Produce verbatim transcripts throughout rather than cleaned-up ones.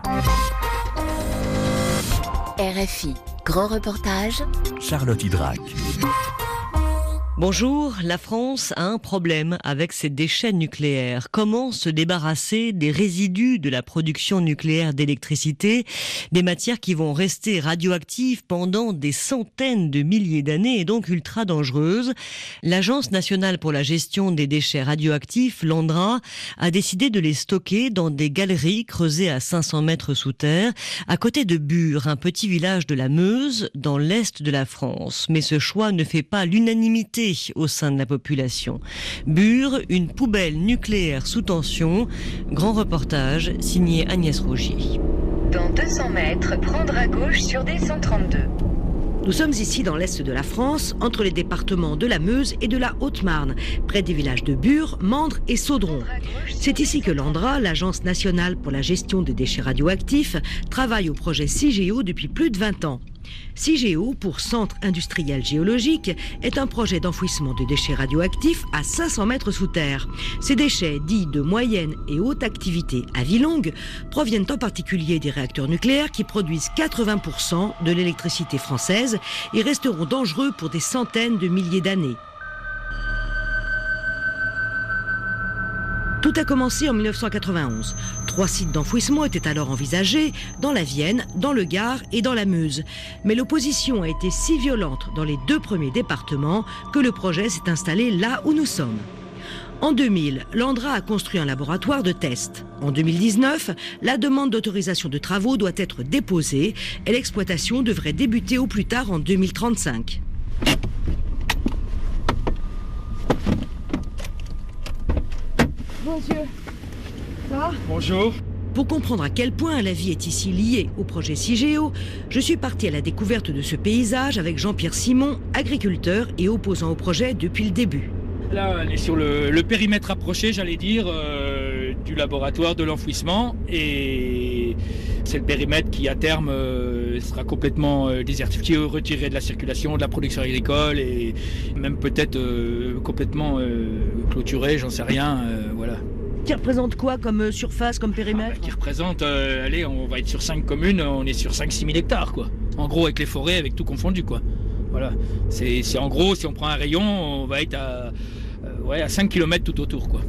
R F I, grand reportage. Charlotte Hydrac. Bonjour, la France a un problème avec ses déchets nucléaires. Comment se débarrasser des résidus de la production nucléaire d'électricité, des matières qui vont rester radioactives pendant des centaines de milliers d'années et donc ultra dangereuses? L'Agence nationale pour la gestion des déchets radioactifs, l'ANDRA, a décidé de les stocker dans des galeries creusées à cinq cents mètres sous terre, à côté de Bure, un petit village de la Meuse, dans l'est de la France. Mais ce choix ne fait pas l'unanimité au sein de la population. Bure, une poubelle nucléaire sous tension. Grand reportage signé Agnès Rougier. Dans deux cents mètres, prendre à gauche sur D cent trente-deux. Nous sommes ici dans l'est de la France, entre les départements de la Meuse et de la Haute-Marne, près des villages de Bure, Mandres et Saudron. C'est ici que l'ANDRA, l'Agence nationale pour la gestion des déchets radioactifs, travaille au projet CIGEO depuis plus de vingt ans. CIGEO, pour Centre industriel géologique, est un projet d'enfouissement de déchets radioactifs à cinq cents mètres sous terre. Ces déchets, dits de moyenne et haute activité à vie longue, proviennent en particulier des réacteurs nucléaires qui produisent quatre-vingts pour cent de l'électricité française et resteront dangereux pour des centaines de milliers d'années. Tout a commencé en mille neuf cent quatre-vingt-onze. Trois sites d'enfouissement étaient alors envisagés, dans la Vienne, dans le Gard et dans la Meuse. Mais l'opposition a été si violente dans les deux premiers départements que le projet s'est installé là où nous sommes. En deux mille, l'ANDRA a construit un laboratoire de test. En deux mille dix-neuf, la demande d'autorisation de travaux doit être déposée et l'exploitation devrait débuter au plus tard en deux mille trente-cinq. Bonjour. Ça va ? Bonjour. Pour comprendre à quel point la vie est ici liée au projet CIGEO, je suis partie à la découverte de ce paysage avec Jean-Pierre Simon, agriculteur et opposant au projet depuis le début. Là, on est sur le, le périmètre approché, j'allais dire, euh, du laboratoire de l'enfouissement. Et c'est le périmètre qui, à terme, euh, sera complètement euh, désertifié, retiré de la circulation, de la production agricole et même peut-être euh, complètement euh, clôturé, j'en sais rien, euh, voilà. Qui représente quoi comme surface, comme périmètre ? Ah bah, Qui représente, euh, allez, on va être sur cinq communes, on est sur cinq à six mille hectares, quoi. En gros, avec les forêts, avec tout confondu, quoi. Voilà. C'est, c'est en gros, si on prend un rayon, on va être à, euh, ouais, à cinq kilomètres tout autour, quoi.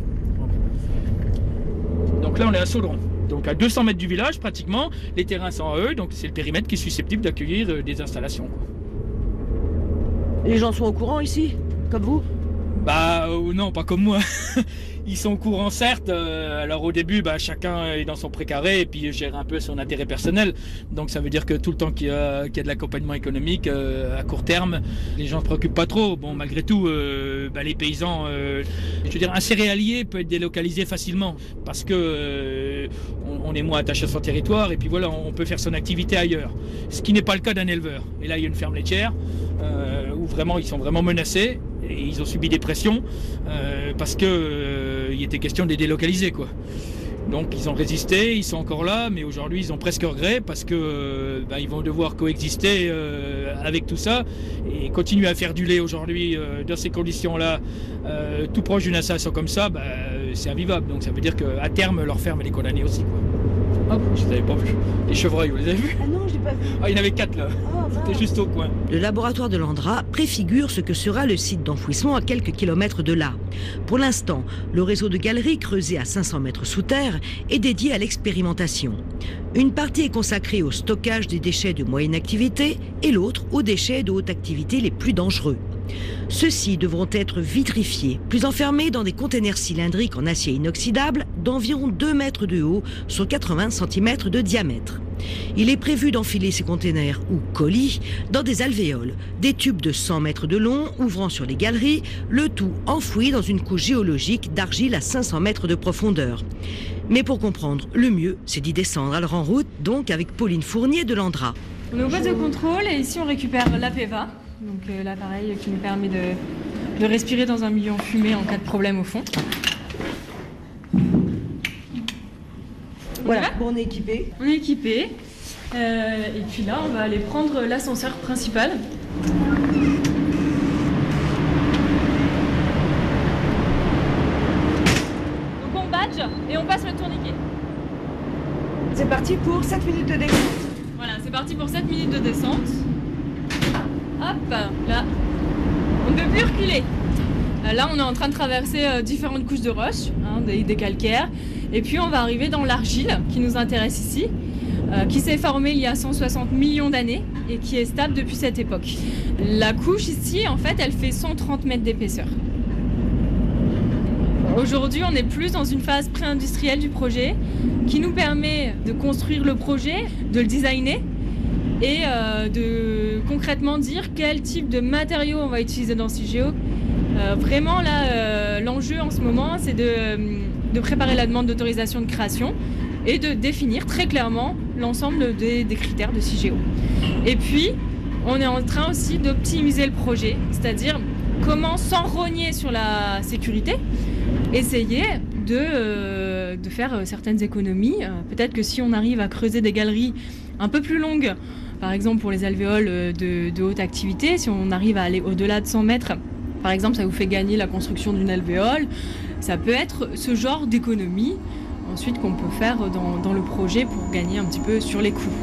Donc là, on est à Saudron. Donc à deux cents mètres du village, pratiquement, les terrains sont à eux, donc c'est le périmètre qui est susceptible d'accueillir euh, des installations, quoi. Les gens sont au courant ici, comme vous ? Bah euh, non, pas comme moi. Ils sont au courant, certes. Euh, alors au début, bah, chacun est dans son précaré et puis gère un peu son intérêt personnel. Donc ça veut dire que tout le temps qu'il y a, qu'il y a de l'accompagnement économique euh, à court terme, les gens ne se préoccupent pas trop. Bon, malgré tout, euh, bah, les paysans, euh, je veux dire, un céréalier peut être délocalisé facilement parce que euh, on, on est moins attaché à son territoire et puis voilà, on peut faire son activité ailleurs. Ce qui n'est pas le cas d'un éleveur. Et là, il y a une ferme laitière euh, où vraiment ils sont vraiment menacés. Et ils ont subi des pressions euh, parce que euh, il était question de les délocaliser, quoi. Donc ils ont résisté, ils sont encore là, mais aujourd'hui ils ont presque regret parce que euh, bah, ils vont devoir coexister euh, avec tout ça et continuer à faire du lait aujourd'hui euh, dans ces conditions-là, euh, tout proche d'une installation comme ça, bah, c'est invivable. Donc ça veut dire qu'à terme leur ferme elle est condamnée aussi, quoi. Hop, je ne les avais pas vus. Les chevreuils, vous les avez vus ? Ah non, je l'ai pas vu. Ah, il y en avait quatre là. Oh, C'était juste au coin. Le laboratoire de l'ANDRA préfigure ce que sera le site d'enfouissement à quelques kilomètres de là. Pour l'instant, le réseau de galeries creusé à cinq cents mètres sous terre est dédié à l'expérimentation. Une partie est consacrée au stockage des déchets de moyenne activité et l'autre aux déchets de haute activité les plus dangereux. Ceux-ci devront être vitrifiés, puis enfermés dans des containers cylindriques en acier inoxydable d'environ deux mètres de haut sur quatre-vingts centimètres de diamètre. Il est prévu d'enfiler ces containers ou colis dans des alvéoles, des tubes de cent mètres de long ouvrant sur les galeries, le tout enfoui dans une couche géologique d'argile à cinq cents mètres de profondeur. Mais pour comprendre, le mieux, c'est d'y descendre. Alors en route, donc, avec Pauline Fournier de l'ANDRA. On est au poste de contrôle et ici on récupère l'APEVA, donc euh, l'appareil qui nous permet de, de respirer dans un milieu enfumé en cas de problème au fond. Voilà, bon, on est équipé. On est équipé. Euh, et puis là, on va aller prendre l'ascenseur principal. Donc on badge et on passe le tourniquet. C'est parti pour sept minutes de descente. Voilà, c'est parti pour sept minutes de descente. Hop, là, on ne peut plus reculer. Là, on est en train de traverser euh, différentes couches de roches, hein, des, des calcaires. Et puis, on va arriver dans l'argile qui nous intéresse ici, euh, qui s'est formée il y a cent soixante millions d'années et qui est stable depuis cette époque. La couche ici, en fait, elle fait cent trente mètres d'épaisseur. Aujourd'hui, on est plus dans une phase pré-industrielle du projet qui nous permet de construire le projet, de le designer et euh, de concrètement dire quel type de matériaux on va utiliser dans Cigéo. Euh, vraiment, là, euh, l'enjeu en ce moment, c'est de, de préparer la demande d'autorisation de création et de définir très clairement l'ensemble des, des critères de Cigéo. Et puis, on est en train aussi d'optimiser le projet, c'est-à-dire comment, sans rogner sur la sécurité, essayer de, euh, de faire certaines économies. Euh, peut-être que si on arrive à creuser des galeries un peu plus longues, par exemple pour les alvéoles de, de haute activité, si on arrive à aller au-delà de cent mètres, par exemple, ça vous fait gagner la construction d'une alvéole. Ça peut être ce genre d'économie ensuite qu'on peut faire dans, dans le projet pour gagner un petit peu sur les coûts.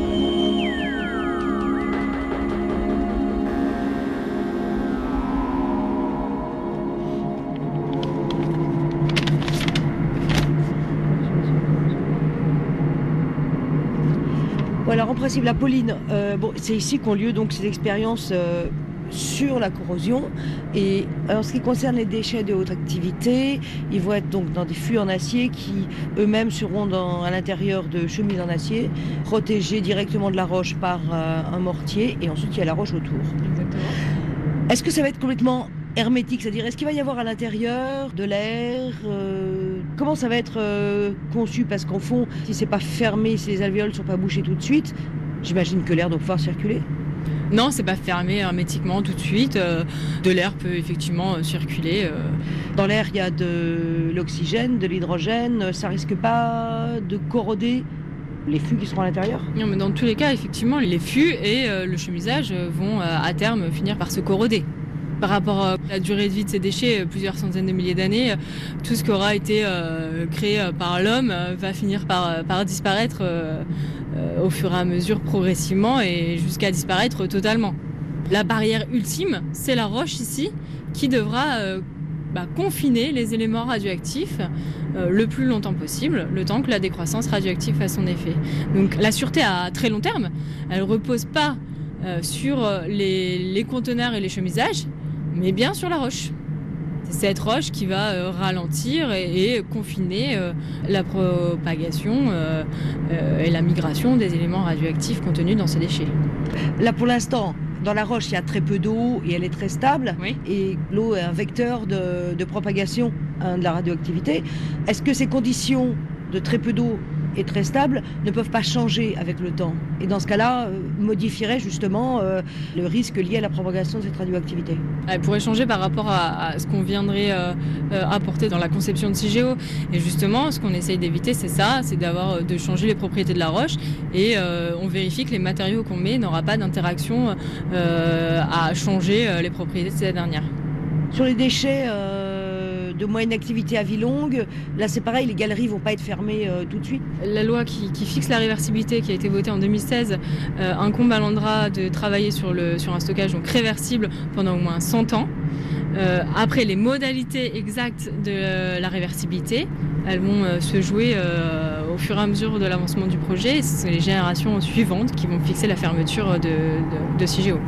Bon, alors en principe, la Pauline, euh, bon, c'est ici qu'ont lieu donc ces expériences euh, sur la corrosion. Et en ce qui concerne les déchets de haute activité, ils vont être donc dans des fûts en acier qui eux-mêmes seront dans, à l'intérieur de chemises en acier, protégés directement de la roche par euh, un mortier, et ensuite il y a la roche autour. Exactement. Est-ce que ça va être complètement hermétique, c'est-à-dire est-ce qu'il va y avoir à l'intérieur de l'air euh, Comment ça va être euh, conçu? Parce qu'en fond, si c'est pas fermé, si les alvéoles sont pas bouchées tout de suite, j'imagine que l'air doit pouvoir circuler. Non, c'est pas fermé hermétiquement tout de suite. Euh, de l'air peut effectivement euh, circuler. Euh. Dans l'air, il y a de l'oxygène, de l'hydrogène. Ça risque pas de corroder les fûts qui seront à l'intérieur? Non, mais dans tous les cas, effectivement, les fûts et euh, le chemisage vont euh, à terme finir par se corroder. Par rapport à la durée de vie de ces déchets, plusieurs centaines de milliers d'années, tout ce qui aura été euh, créé par l'homme euh, va finir par, par disparaître euh, euh, au fur et à mesure progressivement et jusqu'à disparaître totalement. La barrière ultime, c'est la roche ici qui devra euh, bah, confiner les éléments radioactifs euh, le plus longtemps possible, le temps que la décroissance radioactive fasse son effet. Donc la sûreté à très long terme, elle ne repose pas euh, sur les, les conteneurs et les chemisages, mais bien sur la roche. C'est cette roche qui va euh, ralentir et, et confiner euh, la propagation euh, euh, et la migration des éléments radioactifs contenus dans ces déchets. Là, pour l'instant, dans la roche, il y a très peu d'eau et elle est très stable. Oui. Et l'eau est un vecteur de, de propagation hein, de la radioactivité. Est-ce que ces conditions de très peu d'eau et très stable ne peuvent pas changer avec le temps et dans ce cas-là euh, modifieraient justement euh, le risque lié à la propagation de cette radioactivité? Elle pourrait changer par rapport à, à ce qu'on viendrait euh, euh, apporter dans la conception de Cigéo, et justement ce qu'on essaye d'éviter c'est ça, c'est d'avoir de changer les propriétés de la roche et euh, on vérifie que les matériaux qu'on met n'aura pas d'interaction euh, à changer les propriétés de cette dernière. Sur les déchets euh... de moyenne activité à vie longue, là c'est pareil, les galeries vont pas être fermées euh, tout de suite. La loi qui, qui fixe la réversibilité, qui a été votée en deux mille seize, euh, incombe à l'Andra de travailler sur, le, sur un stockage donc réversible pendant au moins cent ans. Euh, après, les modalités exactes de euh, la réversibilité, elles vont euh, se jouer euh, au fur et à mesure de l'avancement du projet. Ce sont les générations suivantes qui vont fixer la fermeture de, de, de Cigéo.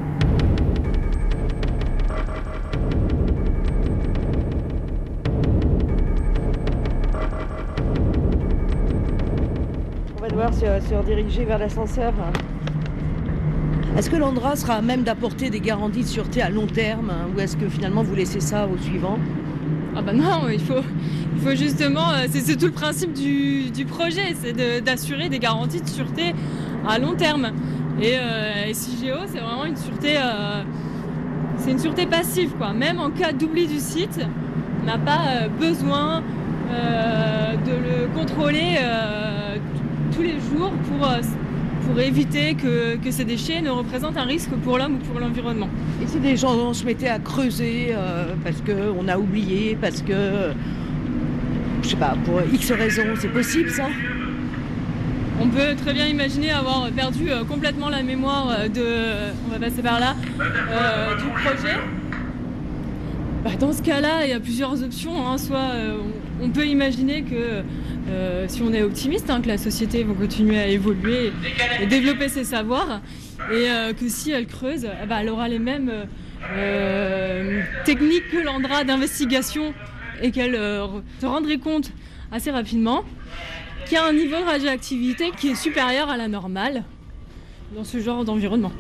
Se, se rediriger vers l'ascenseur. Est-ce que l'Andra sera à même d'apporter des garanties de sûreté à long terme hein, ou est-ce que finalement vous laissez ça au suivant? Ah bah non, il faut, il faut justement, c'est, c'est tout le principe du, du projet, c'est de, d'assurer des garanties de sûreté à long terme. Et, euh, et Cigéo, c'est vraiment une sûreté, euh, c'est une sûreté passive quoi. Même en cas d'oubli du site, on n'a pas euh, besoin euh, de le contrôler euh, tous les jours pour, pour éviter que, que ces déchets ne représentent un risque pour l'homme ou pour l'environnement. Et si des gens se mettaient à creuser euh, parce qu'on a oublié, parce que, je sais pas, pour X raisons, c'est possible ça? On peut très bien imaginer avoir perdu euh, complètement la mémoire de, euh, on va passer par là, euh, du projet. Bah, dans ce cas-là, il y a plusieurs options. Hein. Soit euh, on peut imaginer que euh, si on est optimiste, hein, que la société va continuer à évoluer et développer ses savoirs, et euh, que si elle creuse, eh ben, elle aura les mêmes euh, techniques que l'Andra d'investigation et qu'elle euh, se rendrait compte assez rapidement qu'il y a un niveau de radioactivité qui est supérieur à la normale dans ce genre d'environnement.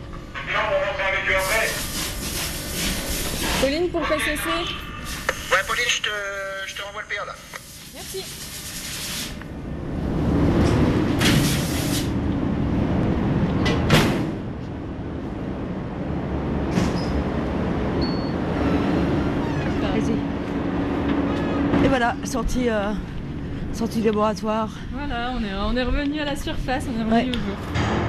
Pauline pour P C C. Ouais, Pauline, je te, je te renvoie le P A là. Merci. Et voilà, sortie, euh, sortie du laboratoire. Voilà, on est, on est revenu à la surface, on est revenu Ouais. au jour.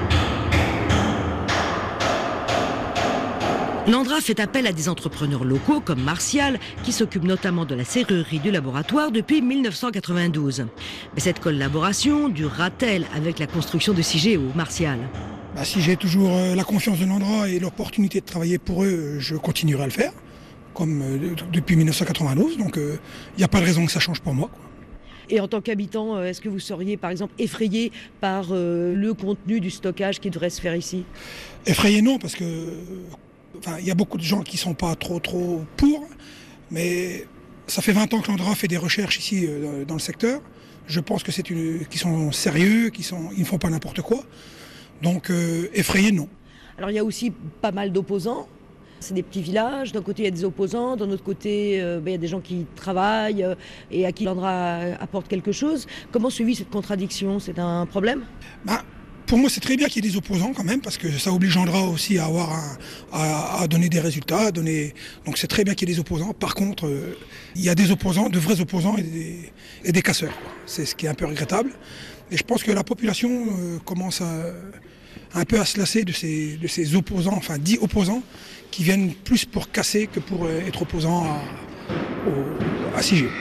L'Andra fait appel à des entrepreneurs locaux comme Martial, qui s'occupe notamment de la serrurerie du laboratoire depuis mille neuf cent quatre-vingt-douze. Mais cette collaboration durera-t-elle avec la construction de Cigéo, Martial? Bah, si j'ai toujours euh, la confiance de l'Andra et l'opportunité de travailler pour eux, je continuerai à le faire, comme euh, depuis mille neuf cent quatre-vingt-douze. Donc il euh, n'y a pas de raison que ça change pour moi, quoi. Et en tant qu'habitant, euh, est-ce que vous seriez par exemple effrayé par euh, le contenu du stockage qui devrait se faire ici? Effrayé non, parce que enfin, il y a beaucoup de gens qui ne sont pas trop trop pour, mais ça fait vingt ans que l'Andra fait des recherches ici euh, dans le secteur. Je pense que c'est une, qu'ils sont sérieux, qu'ils sont, ils ne font pas n'importe quoi. Donc euh, effrayé non. Alors il y a aussi pas mal d'opposants. C'est des petits villages, d'un côté il y a des opposants, d'un autre côté euh, ben, il y a des gens qui travaillent euh, et à qui l'Andra apporte quelque chose. Comment se vit cette contradiction? C'est un problème? Bah, pour moi c'est très bien qu'il y ait des opposants quand même, parce que ça oblige l'Andra aussi à, avoir un, à, à donner des résultats, à donner... donc c'est très bien qu'il y ait des opposants. Par contre, euh, il y a des opposants, de vrais opposants et des, et des casseurs. C'est ce qui est un peu regrettable. Et je pense que la population euh, commence à, un peu à se lasser de ces, de ces opposants, enfin dits opposants, qui viennent plus pour casser que pour être opposants à, au, à Cigéo.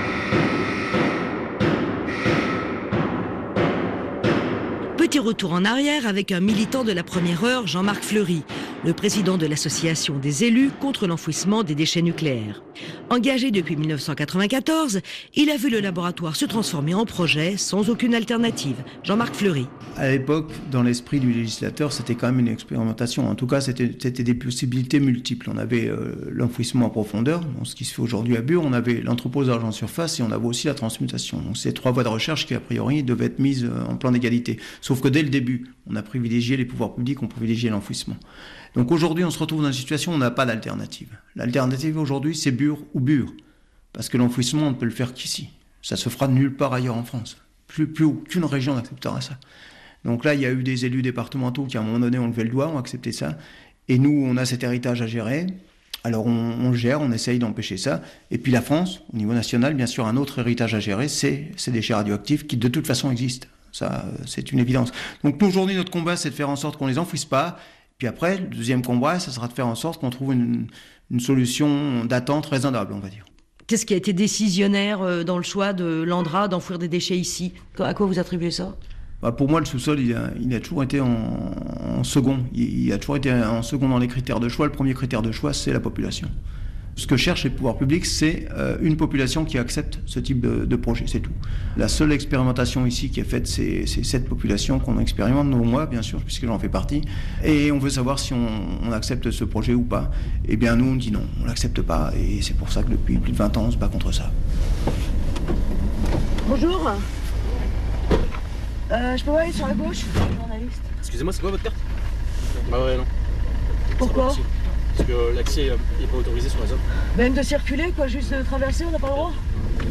Petit retour en arrière avec un militant de la première heure, Jean-Marc Fleury, le président de l'association des élus contre l'enfouissement des déchets nucléaires. Engagé depuis mille neuf cent quatre-vingt-quatorze, il a vu le laboratoire se transformer en projet sans aucune alternative. Jean-Marc Fleury. À l'époque, dans l'esprit du législateur, c'était quand même une expérimentation. En tout cas, c'était, c'était des possibilités multiples. On avait euh, l'enfouissement en profondeur, bon, ce qui se fait aujourd'hui à Bure, on avait l'entreposage en surface et on avait aussi la transmutation. Donc c'est trois voies de recherche qui, a priori, devaient être mises en plan d'égalité. Sauf que dès le début, on a privilégié les pouvoirs publics, on privilégié l'enfouissement. Donc aujourd'hui, on se retrouve dans une situation où on n'a pas d'alternative. L'alternative aujourd'hui, c'est Bure ou Bure. Parce que l'enfouissement, on ne peut le faire qu'ici. Ça se fera nulle part ailleurs en France. Plus, plus aucune région n'acceptera ça. Donc là, il y a eu des élus départementaux qui, à un moment donné, ont levé le doigt, ont accepté ça. Et nous, on a cet héritage à gérer. Alors on, on gère, on essaye d'empêcher ça. Et puis la France, au niveau national, bien sûr, un autre héritage à gérer, c'est ces déchets radioactifs qui, de toute façon, existent. Ça, c'est une évidence. Donc nous, aujourd'hui, notre combat, c'est de faire en sorte qu'on ne les enfouisse pas. Puis après, le deuxième combat, ça sera de faire en sorte qu'on trouve une, une solution d'attente raisonnable, on va dire. Qu'est-ce qui a été décisionnaire dans le choix de l'Andra d'enfouir des déchets ici? À quoi vous attribuez ça? Bah pour moi, le sous-sol, il a, il a toujours été en, en second. Il, il a toujours été en second dans les critères de choix. Le premier critère de choix, c'est la population. Ce que cherchent les pouvoirs publics, c'est euh, une population qui accepte ce type de, de projet, c'est tout. La seule expérimentation ici qui est faite, c'est, c'est cette population qu'on expérimente, nous, moi, bien sûr, puisque j'en fais partie. Et on veut savoir si on, on accepte ce projet ou pas. Eh bien, nous, on dit non, on l'accepte pas. Et c'est pour ça que depuis plus de vingt ans, on se bat contre ça. Bonjour. Euh, je peux aller sur la gauche, journaliste. Excusez-moi, c'est quoi votre carte? Ah ouais, non. Pourquoi? Parce que l'accès n'est pas autorisé sur la zone. Même de circuler, quoi, juste de traverser, on n'a pas le droit?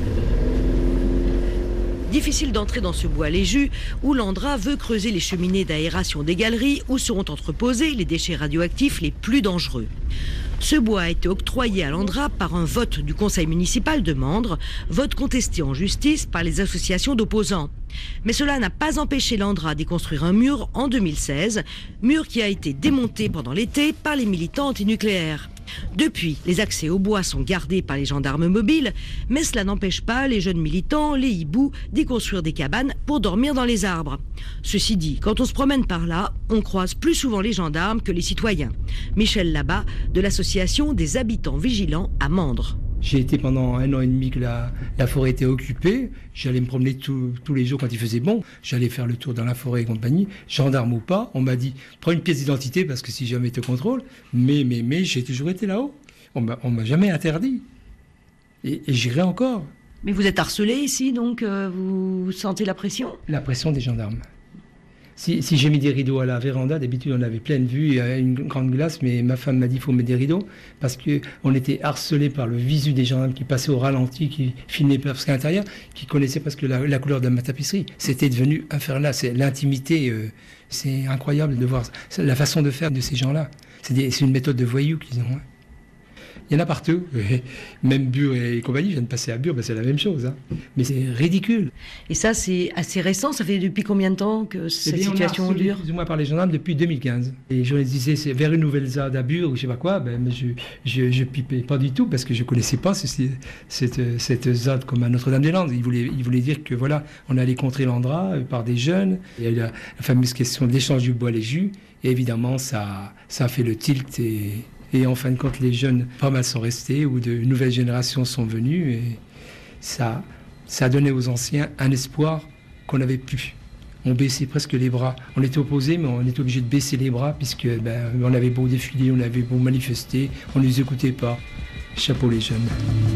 Difficile d'entrer dans ce bois léju où l'Andra veut creuser les cheminées d'aération des galeries où seront entreposés les déchets radioactifs les plus dangereux. Ce bois a été octroyé à l'Andra par un vote du conseil municipal de Mandres, vote contesté en justice par les associations d'opposants. Mais cela n'a pas empêché l'Andra d'y construire un mur en deux mille seize, mur qui a été démonté pendant l'été par les militants antinucléaires. Depuis, les accès au bois sont gardés par les gendarmes mobiles, mais cela n'empêche pas les jeunes militants, les hiboux, d'y construire des cabanes pour dormir dans les arbres. Ceci dit, quand on se promène par là, on croise plus souvent les gendarmes que les citoyens. Michel Labat, de l'association des habitants vigilants à Mandres. J'ai été pendant un an et demi que la, la forêt était occupée. J'allais me promener tout, tous les jours quand il faisait bon. J'allais faire le tour dans la forêt et compagnie. Gendarme ou pas, on m'a dit prends une pièce d'identité parce que si jamais ils te contrôlent. Mais, mais, mais j'ai toujours été là-haut. On m'a, on m'a jamais interdit. Et, et j'irai encore. Mais vous êtes harcelé ici, donc euh, vous sentez la pression ? La pression des gendarmes. Si, si j'ai mis des rideaux à la véranda, d'habitude on avait pleine vue, il y a une grande glace, mais ma femme m'a dit qu'il faut mettre des rideaux parce qu'on était harcelé par le visu des gendarmes qui passaient au ralenti, qui filmaient presque à l'intérieur, qui connaissaient presque la, la couleur de ma tapisserie. C'était devenu infernal, c'est l'intimité, euh, c'est incroyable de voir la façon de faire de ces gens-là. C'est, des, c'est une méthode de voyous qu'ils ont. Hein. Il y en a partout, même Bure et compagnie, je viens de passer à Bure, ben c'est la même chose. Hein. Mais c'est ridicule. Et ça, c'est assez récent, ça fait depuis combien de temps que cette eh bien, situation on dure ? Plus ou moins par les gendarmes depuis deux mille quinze. Et les journalistes disaient, c'est vers une nouvelle Z A D à Bure ou je sais pas quoi, ben, mais je, je, je pipais pas du tout parce que je connaissais pas ce, cette, cette Z A D comme à Notre-Dame-des-Landes. Ils voulaient, ils voulaient dire que voilà, on allait contrer l'Andra par des jeunes. Il y a eu la, la fameuse question de l'échange du bois les jus. Et évidemment, ça, ça a fait le tilt et... Et en fin de compte, les jeunes, pas mal sont restés, ou de nouvelles générations sont venues. Et ça, ça a donné aux anciens un espoir qu'on n'avait plus. On baissait presque les bras. On était opposés, mais on était obligé de baisser les bras, puisque ben, on avait beau défiler, on avait beau manifester, on ne les écoutait pas. Chapeau les jeunes.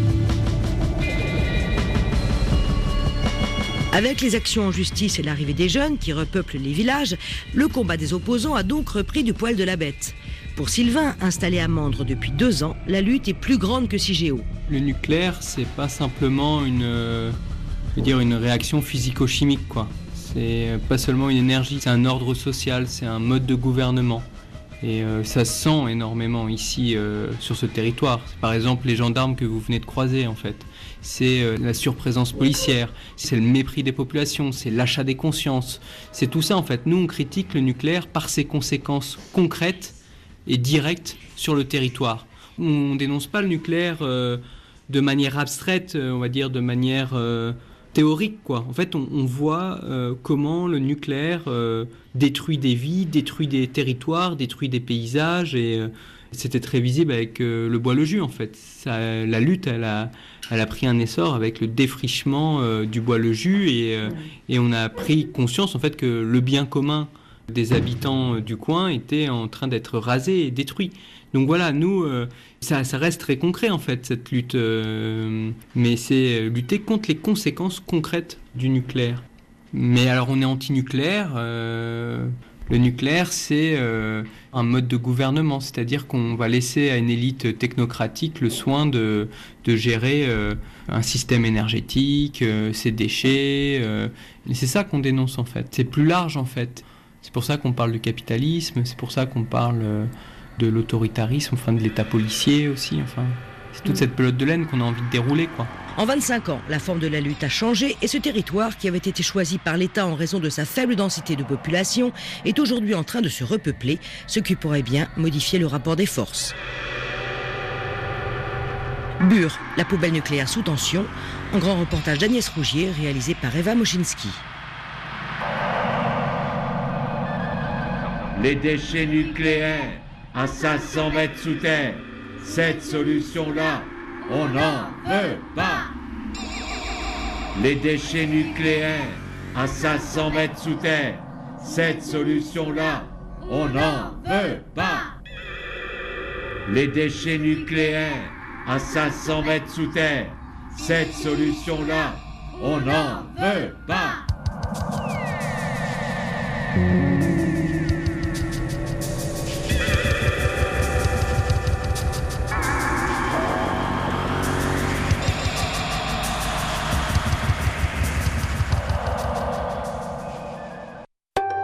Avec les actions en justice et l'arrivée des jeunes qui repeuplent les villages, le combat des opposants a donc repris du poil de la bête. Pour Sylvain, installé à Mandres depuis deux ans, la lutte est plus grande que Cigéo. Le nucléaire, c'est pas simplement une, euh, je veux dire une réaction physico-chimique, quoi. C'est pas seulement une énergie, c'est un ordre social, c'est un mode de gouvernement. Et euh, ça se sent énormément ici, euh, sur ce territoire. C'est par exemple les gendarmes que vous venez de croiser, en fait. C'est euh, la surprésence policière, c'est le mépris des populations, c'est l'achat des consciences. C'est tout ça, en fait. Nous, on critique le nucléaire par ses conséquences concrètes et direct sur le territoire. On dénonce pas le nucléaire euh, de manière abstraite, euh, on va dire de manière euh, théorique, quoi. En fait, on, on voit euh, comment le nucléaire euh, détruit des vies, détruit des territoires, détruit des paysages, et euh, c'était très visible avec euh, le bois le jus, en fait. Ça, la lutte, elle a, elle a pris un essor avec le défrichement euh, du bois le jus, et, euh, et on a pris conscience, en fait, que le bien commun des habitants du coin étaient en train d'être rasés et détruits. Donc voilà, nous, euh, ça, ça reste très concret en fait, cette lutte. Euh, mais c'est lutter contre les conséquences concrètes du nucléaire. Mais alors on est anti-nucléaire. Euh, le nucléaire, c'est euh, un mode de gouvernement, c'est-à-dire qu'on va laisser à une élite technocratique le soin de, de gérer euh, un système énergétique, euh, ses déchets. Euh, et c'est ça qu'on dénonce en fait. C'est plus large en fait. C'est pour ça qu'on parle du capitalisme, c'est pour ça qu'on parle de l'autoritarisme, enfin de l'État policier aussi. Enfin, c'est toute cette pelote de laine qu'on a envie de dérouler, quoi. En vingt-cinq ans, la forme de la lutte a changé et ce territoire, qui avait été choisi par l'État en raison de sa faible densité de population, est aujourd'hui en train de se repeupler, ce qui pourrait bien modifier le rapport des forces. Bure, la poubelle nucléaire sous tension, un grand reportage d'Agnès Rougier réalisé par Eva Moschinski. Les déchets nucléaires à cinq cents mètres sous terre, cette solution-là, on n'en veut pas. Les déchets nucléaires à cinq cents mètres sous terre, cette solution-là, on n'en veut pas. Les déchets nucléaires à cinq cents mètres sous terre, cette solution-là, on n'en veut pas.